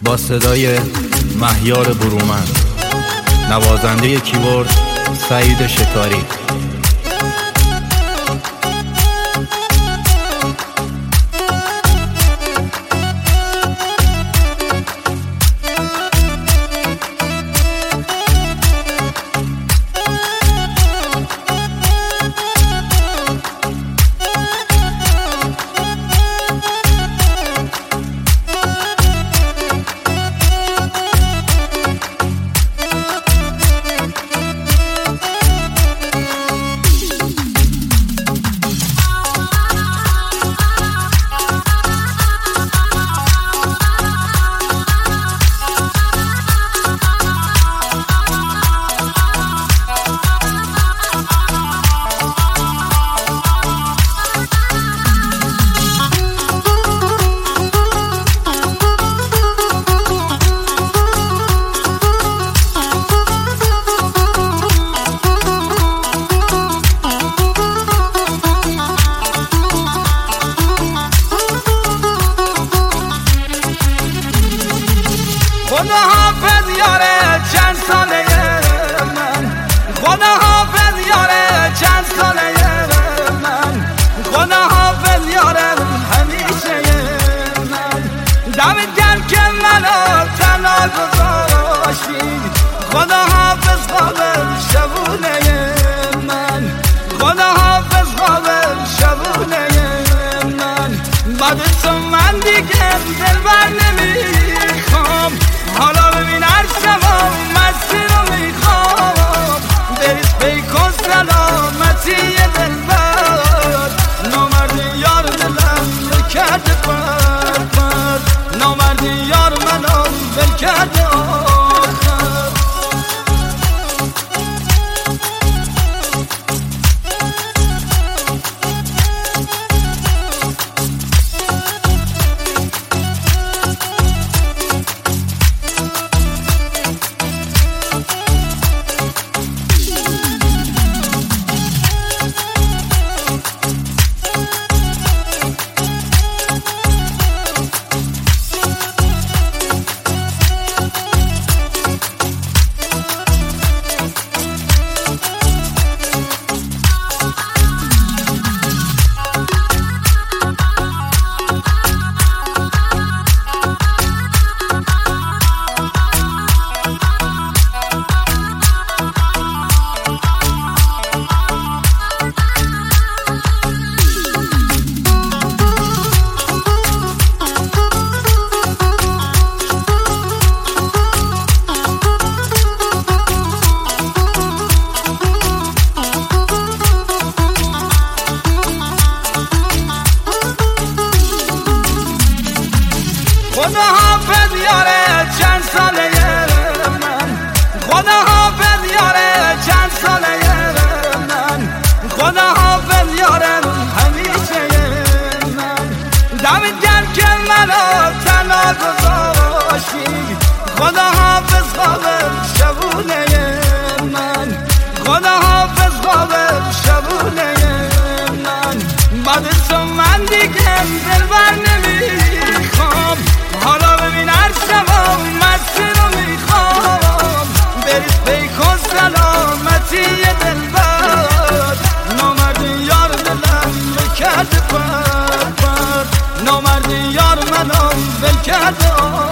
با صدای مهیار برومند، نوازنده کیبورد سعید شکاری. خدا حافظ یاره چند ساله من، خدا حافظ یاره چند ساله من، خدا حافظ یاره همیشه من. دمت گرم که منو تنها گذاشتی، خدا حافظ قابل شبونه من، خدا حافظ قابل شبونه من. بعد تو من دیگه دلبر نمیخوام، حالا ببین هر شبا مسیر رو میخوام، بریز پیک و سلامتی دلبر. نامردی یار دلم ول کرده پر، نامردی یار منو ول کرده آخر. خدا حافظ یاره چند ساله من، خدا حافظ یاره چند ساله من، خدا حافظ یاره همیشه من. دمت گرم که منو تنها گذاشتی، خدا حافظ قابل شبونه من، خدا حافظ قابل شبونه من. بعد تو من دیگه دلبر نمیخوام، حالا ببین هر شبا مسیر رو میخوام، بریز پیک و سلامتی دلبر. نامردی یار دلم ول کرده پر، نامردی یار منو ول کرده.